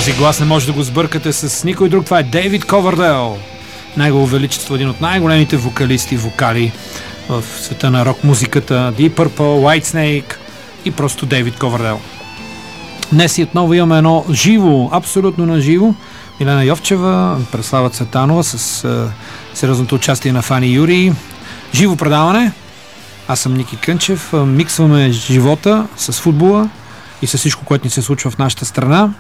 Този глас не може да го сбъркате с никой друг. Това е Дейвид Ковърдейл. Негово величество, един от най-големите вокалисти и вокали в света на рок-музиката. Deep Purple, Whitesnake и просто Дейвид Ковърдейл. Днес и отново имаме едно живо, абсолютно на живо. Милена Йовчева, Преслава Цветанова с сериозното участие на Фани Юрий. Живо предаване. Аз съм Ники Кънчев. Миксваме живота с футбола и с всичко, което ни се случва в нашата страна.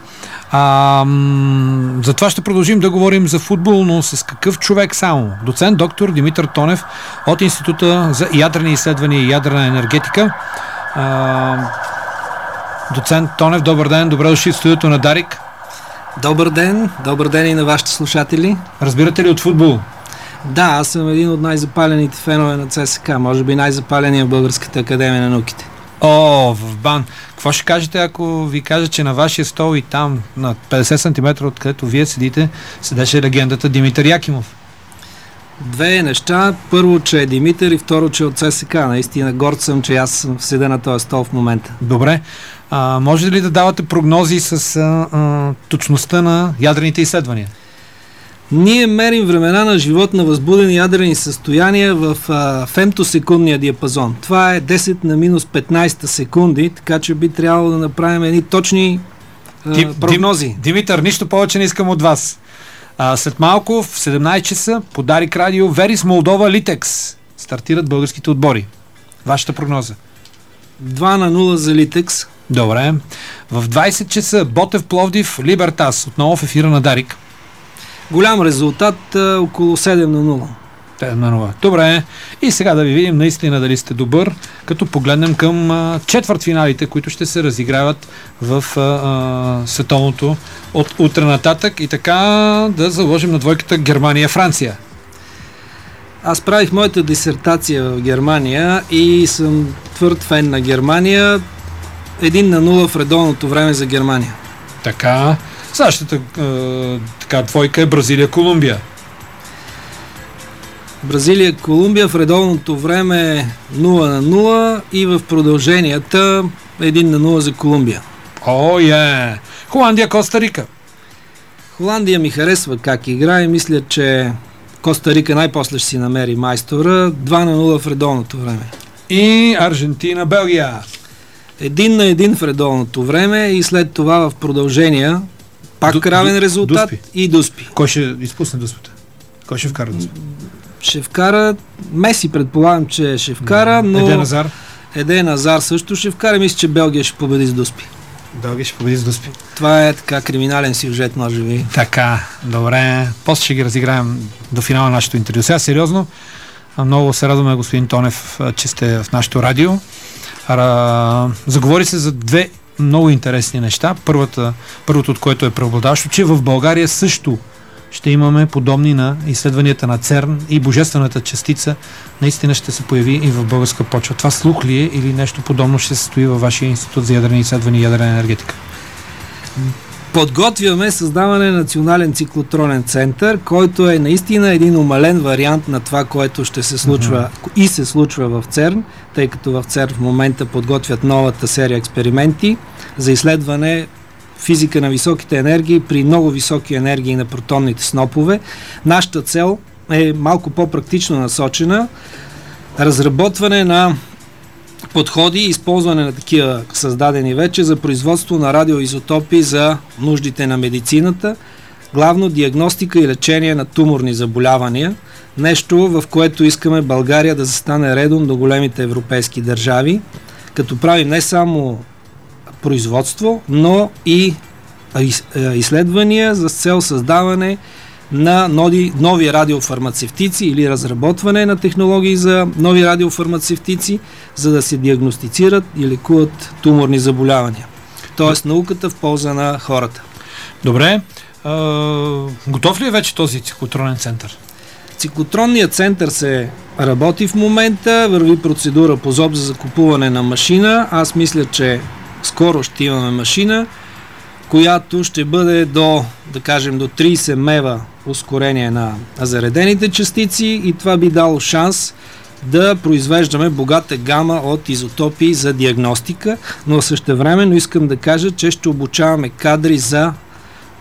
Затова ще продължим да говорим за футбол, но с какъв човек само? Доцент доктор Димитър Тонев от Института за ядрени изследвания и ядрена енергетика. Доцент Тонев, добър ден, добре дошли в студиото на Дарик. Добър ден и на вашите слушатели. Разбирате ли от футбол? Да, аз съм един от най-запалените фенове на ЦСКА, може би най-запаления в Българската академия на науките. В БАН. Какво ще кажете, ако ви кажа, че на вашия стол и там, на 50 см, откъдето вие седите, седеше легендата Димитър Якимов? Две неща. Първо, че е Димитър, и второ, че е от ЦСКА. Наистина горд съм, че аз седя на този стол в момента. Добре. Може ли да давате прогнози с точността на ядрените изследвания? Ние мерим времена на живот на възбудени ядрени състояния в фемтосекундния диапазон. Това е 10 на минус 15 секунди, така че би трябвало да направим едни точни прогнози. Димитър, нищо повече не искам от вас. След малко в 17 часа по Дарик Радио Верис Молдова Литекс стартират българските отбори. Вашата прогноза? 2-0 за Литекс. Добре. В 20 часа Ботев Пловдив Либертас. Отново в ефира на Дарик. Голям резултат, около 7-0. 7-0. Добре. И сега да ви видим наистина дали сте добър, като погледнем към четвъртфиналите, които ще се разиграват в световното от утре нататък, и така да заложим на двойката Германия-Франция. Аз правих моята дисертация в Германия и съм твърд фен на Германия. 1-0 в редовното време за Германия. Така. Същата двойка е Бразилия-Колумбия. Бразилия-Колумбия в редовното време 0-0 и в продълженията 1-0 за Колумбия. Холандия-Коста Рика. Холандия ми харесва как играе и мисля, че Коста Рика най-после ще си намери майстора. 2-0 в редовното време. И Аржентина-Белгия. 1-1 в редовното време и след това в продължения пак равен резултат и дуспи. Кой ще изпусне дуспата? Кой ще вкара дуспата? Ще вкара Меси, предполагам, че ще вкара, но Еден Азар също ще вкара. Мисля, че Белгия ще победи с дуспи. Белгия ще победи с дуспи. Това е така криминален сюжет, може би. Така, добре. После ще ги разиграем до финала на нашето интервю. Сега сериозно, много се радваме, господин Тонев, че сте в нашото радио. Заговори се за две много интересни неща. Първото, от което е преобладаващо, че в България също ще имаме подобни на изследванията на ЦЕРН и божествената частица наистина ще се появи и в българска почва. Това слух ли е или нещо подобно ще се състои във вашия институт за ядрени изследвания и ядрена енергетика? Подготвяме създаване на национален циклотронен център, който е наистина един умален вариант на това, което ще се случва и се случва в ЦЕРН, тъй като в ЦЕРН в момента подготвят новата серия експерименти за изследване физика на високите енергии при много високи енергии на протонните снопове. Нашата цел е малко по-практично насочена. Разработване на подходи и използване на такива създадени вече за производство на радиоизотопи за нуждите на медицината, главно диагностика и лечение на туморни заболявания, нещо в което искаме България да застане редом до големите европейски държави, като правим не само производство, но и изследвания за цел създаване на нови радиофармацевтици или разработване на технологии за нови радиофармацевтици, за да се диагностицират и лекуват туморни заболявания. Тоест науката в полза на хората. Добре. Готов ли е вече този циклотронен център? Циклотронният център се работи в момента, върви процедура по ЗОП за закупуване на машина. Аз мисля, че скоро ще имаме машина, която ще бъде до 30 мева ускорение на заредените частици и това би дало шанс да произвеждаме богата гама от изотопи за диагностика, но същевременно искам да кажа, че ще обучаваме кадри за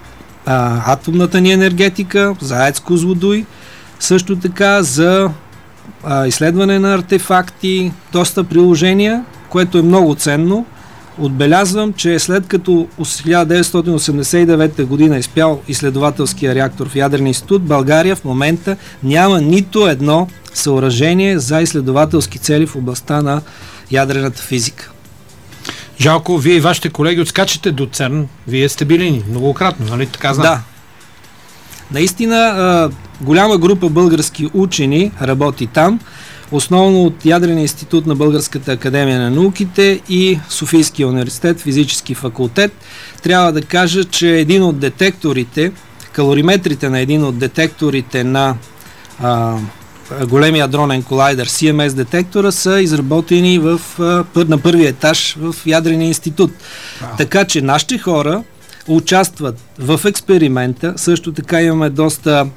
атомната ни енергетика, за АЕЦ Козлодуй, също така за изследване на артефакти, доста приложения, което е много ценно. Отбелязвам, че след като 1989 година е изпял изследователския реактор в Ядрения институт, България в момента няма нито едно съоръжение за изследователски цели в областта на ядрената физика. Жалко, вие и вашите колеги отскачате до ЦЕРН. Вие сте били многократно, нали така знам? Да. Наистина, голяма група български учени работи там, основно от Ядрения институт на Българската академия на науките и Софийския университет, физически факултет. Трябва да кажа, че един от детекторите, калориметрите на един от детекторите на големия адронен колайдер CMS детектора са изработени на първия етаж в Ядрения институт. Така че нашите хора участват в експеримента. Също така имаме доста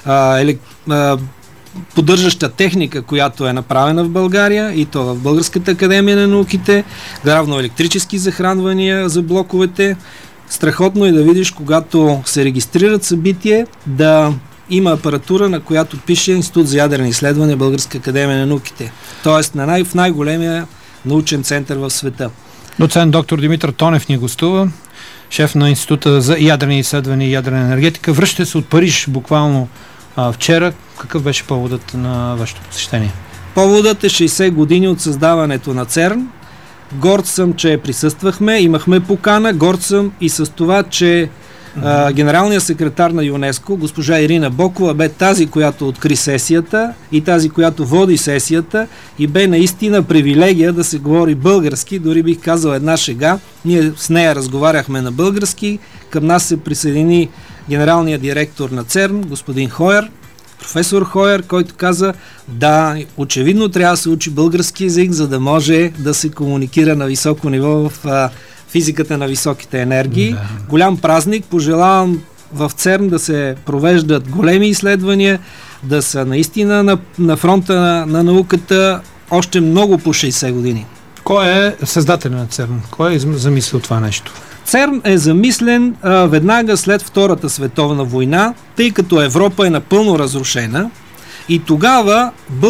поддържаща техника, която е направена в България, и то в Българската академия на науките, главно електрически захранвания за блоковете. Страхотно е да видиш, когато се регистрират събитие, да има апаратура, на която пише Институт за ядрени изследвания, Българска академия на науките. Тоест в най-големия научен център в света. Доцент доктор Димитър Тонев ни гостува, шеф на Института за ядрени изследвания и ядрена енергетика. Връщате се от Париж буквално вчера. Какъв беше поводът на вашето посещение? Поводът е 60 години от създаването на ЦЕРН. Горд съм, че присъствахме, имахме покана. Горд съм и с това, че генералният секретар на ЮНЕСКО, госпожа Ирина Бокова, бе тази, която откри сесията и тази, която води сесията, и бе наистина привилегия да се говори български, дори бих казал една шега. Ние с нея разговаряхме на български, към нас се присъедини генералният директор на ЦЕРН, господин Хойер, професор Хойер, който каза: да, очевидно трябва да се учи български език, за да може да се комуникира на високо ниво в физиката на високите енергии. Да. Голям празник. Пожелавам в ЦЕРН да се провеждат големи изследвания, да са наистина на фронта на науката още много по 60 години. Кой е създател на ЦЕРН? Кой е замислил това нещо? ЦЕРН е замислен веднага след Втората световна война, тъй като Европа е напълно разрушена, и тогава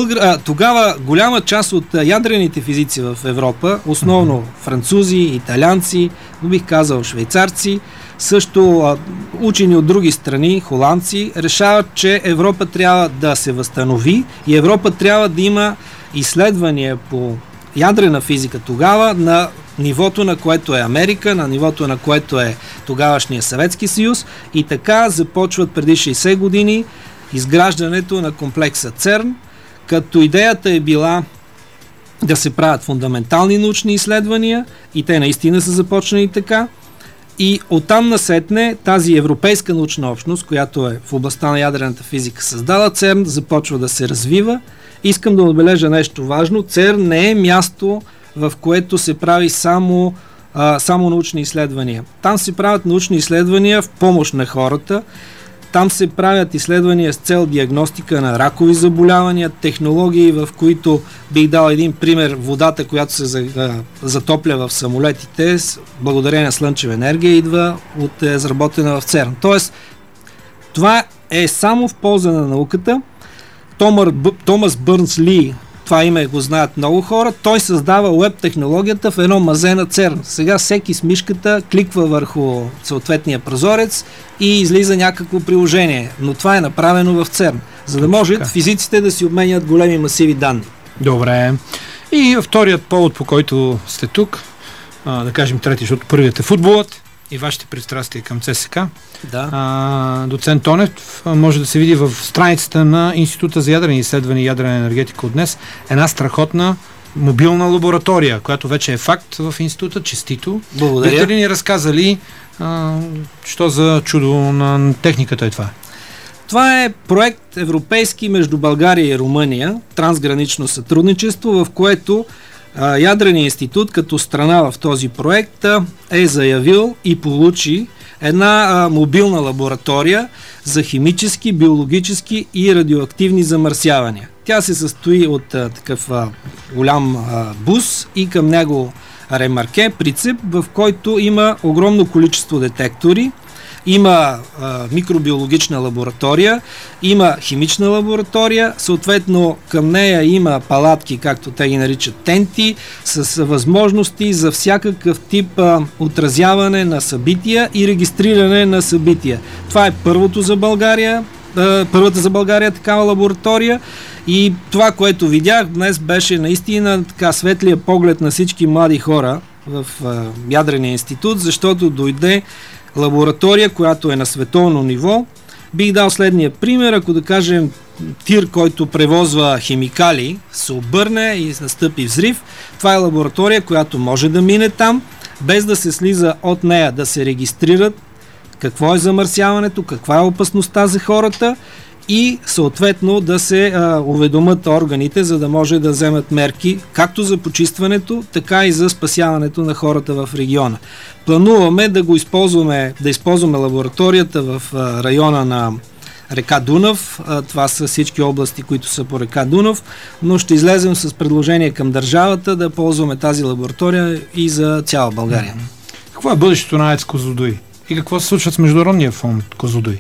голяма част от ядрените физици в Европа, основно французи, италианци, бих казал швейцарци, също учени от други страни, холандци, решават, че Европа трябва да се възстанови и Европа трябва да има изследвания по ядрена физика тогава на нивото, на което е Америка, на нивото, на което е тогавашния Съветски съюз, и така започват преди 60 години изграждането на комплекса ЦЕРН, като идеята е била да се правят фундаментални научни изследвания, и те наистина са започнали така. И оттам насетне тази европейска научна общност, която е в областта на ядрената физика създала ЦЕРН, започва да се развива. Искам да отбележа нещо важно. ЦЕРН не е място, в което се прави само научни изследвания. Там се правят научни изследвания в помощ на хората. Там се правят изследвания с цел диагностика на ракови заболявания, технологии, в които бих дал един пример: водата, която се затопля в самолетите, благодарение на слънчева енергия, идва от изработена в ЦЕРН. Тоест, това е само в полза на науката. Томас Бърнс Ли, това име го знаят много хора, той създава уеб технологията в едно мазе на ЦЕРН. Сега всеки с мишката кликва върху съответния прозорец и излиза някакво приложение, но това е направено в ЦЕРН, за да може физиците да си обменят големи масиви данни. Добре. И вторият повод, по който сте тук, да кажем трети, защото първият е футболът и вашите пристрастия към ЦСКА. Да. Доцент Тонев, може да се види в страницата на Института за ядрени изследвания и ядрена енергетика от днес една страхотна мобилна лаборатория, която вече е факт в института. Честито. Благодаря. Бихте ли ни разказали що за чудо на техниката е това? Това е проект европейски между България и Румъния, трансгранично сътрудничество, в което Ядреният институт като страна в този проект е заявил и получи една мобилна лаборатория за химически, биологически и радиоактивни замърсявания. Тя се състои от такъв голям бус и към него ремарке, прицеп, в който има огромно количество детектори, има микробиологична лаборатория, има химична лаборатория, съответно към нея има палатки, както те ги наричат тенти, с възможности за всякакъв тип отразяване на събития и регистриране на събития. Това е първата за България такава лаборатория. И това, което видях днес, беше наистина така светлия поглед на всички млади хора в Ядрения институт, защото дойде лаборатория, която е на световно ниво. Бих дал следния пример, ако да кажем тир, който превозва химикали, се обърне и настъпи взрив. Това е лаборатория, която може да мине там, без да се слиза от нея, да се регистрират какво е замърсяването, каква е опасността за хората и съответно да се уведомят органите, за да може да вземат мерки както за почистването, така и за спасяването на хората в региона. Плануваме да използваме лабораторията в района на река Дунав. Това са всички области, които са по река Дунав, но ще излезем с предложение към държавата да ползваме тази лаборатория и за цяла България. Какво е бъдещето на АЕЦ Козлодуй? И какво се случва с Международния фонд Козлодуй?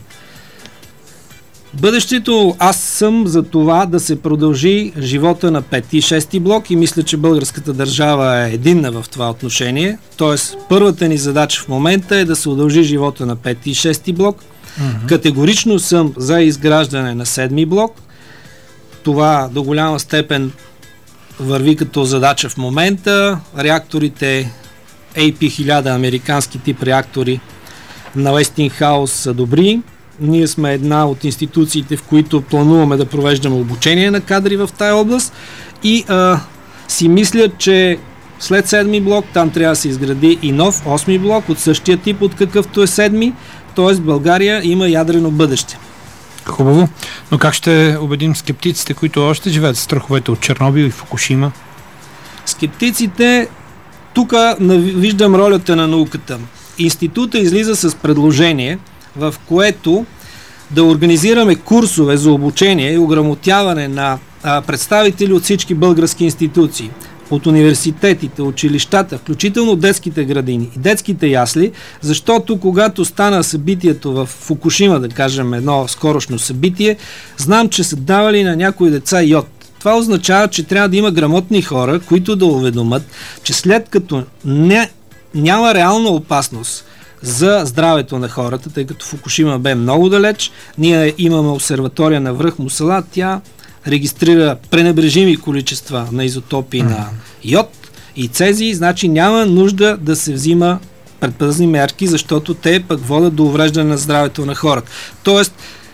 Бъдещето, аз съм за това да се продължи живота на 5 и 6 блок и мисля, че българската държава е единна в това отношение. Тоест, първата ни задача в момента е да се удължи живота на 5 и 6 блок. Категорично съм за изграждане на 7 блок. Това до голяма степен върви като задача в момента. Реакторите AP1000, американски тип реактори на Westinghouse са добри. Ние сме една от институциите, в които плануваме да провеждаме обучение на кадри в тая област и си мисля, че след 7 блок там трябва да се изгради и нов 8 блок от същия тип, от какъвто е 7, т.е. България има ядрено бъдеще. Хубаво, но как ще убедим скептиците, които още живеят с страховете от Чернобил и Фукушима? Скептиците, тук виждам ролята на науката. Института излиза с предложение, в което да организираме курсове за обучение и ограмотяване на представители от всички български институции, от университетите, училищата, включително детските градини и детските ясли, защото когато стана събитието в Фукушима, да кажем едно скорошно събитие, знам, че са давали на някои деца йод. Това означава, че трябва да има грамотни хора, които да уведомят, че след като няма реална опасност за здравето на хората, тъй като Фукушима бе много далеч. Ние имаме обсерватория на връх Мусала, тя регистрира пренебрежими количества на изотопи на йод и цезий, значи няма нужда да се взима предпазни мерки, защото те пък водят до увреждане на здравето на хората. Тоест,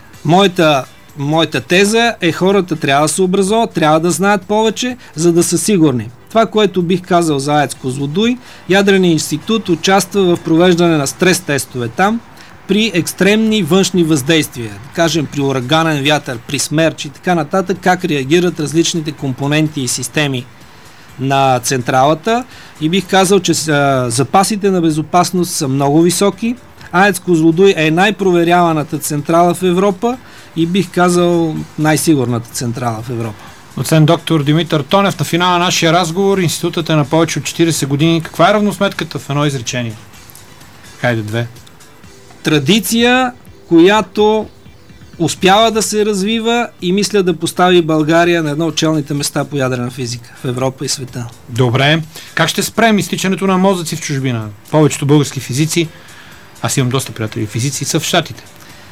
моята теза е хората трябва да се образуват, трябва да знаят повече, за да са сигурни. Това, което бих казал за АЕЦ Козлодуй, Ядреният институт участва в провеждане на стрес-тестове там при екстремни външни въздействия. Да кажем, при ураганен вятър, при смерч и така нататък, как реагират различните компоненти и системи на централата. И бих казал, че запасите на безопасност са много високи. АЕЦ Козлодуй е най-проверяваната централа в Европа и бих казал най-сигурната централа в Европа. Доцент доктор Димитър Тонев, на финала на нашия разговор, институтът е на повече от 40 години. Каква е равносметката в едно изречение? Хайде две. Традиция, която успява да се развива и мисля да постави България на едно от челните места по ядрена физика в Европа и света. Добре. Как ще спрем изтичането на мозъци в чужбина? Повечето български физици, аз имам доста приятели физици, са в Щатите.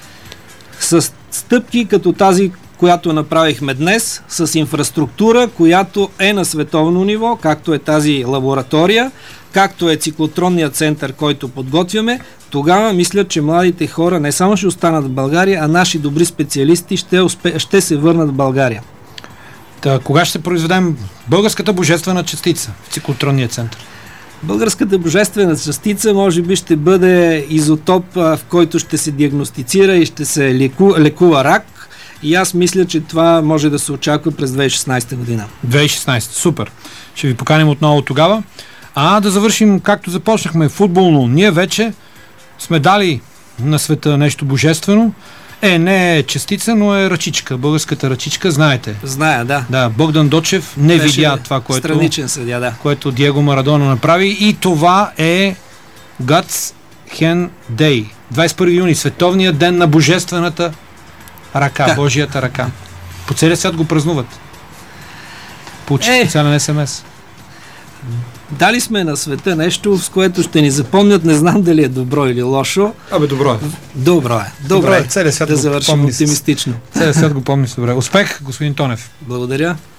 С стъпки като тази, която направихме днес, с инфраструктура, която е на световно ниво, както е тази лаборатория, както е циклотронният център, който подготвяме, тогава мисля, че младите хора не само ще останат в България, а наши добри специалисти ще се върнат в България. Кога ще произведем българската божествена частица в циклотронния център? Българската божествена частица може би ще бъде изотоп, в който ще се диагностицира и ще се лекува рак. И аз мисля, че това може да се очаква през 2016 година. 2016, супер. Ще ви поканим отново тогава. Да завършим както започнахме футболно. Ние вече сме дали на света нещо божествено Не е частица, но е ръчичка. Българската ръчичка, знаете. Зная, да. Да, Богдан Дочев не видя това, страничен съдия, да. което Диего Марадона направи, и това е God's Hand Day. 21 юни, световният ден на божествената ръка, Божията ръка. По целия свят го празнуват. Получи специален СМС. Дали сме на света нещо, с което ще ни запомнят, не знам дали е добро или лошо. Добро е. Добре. Целият свят да го завършим помни оптимистично. Целият свят го помни добре. Успех, господин Тонев. Благодаря.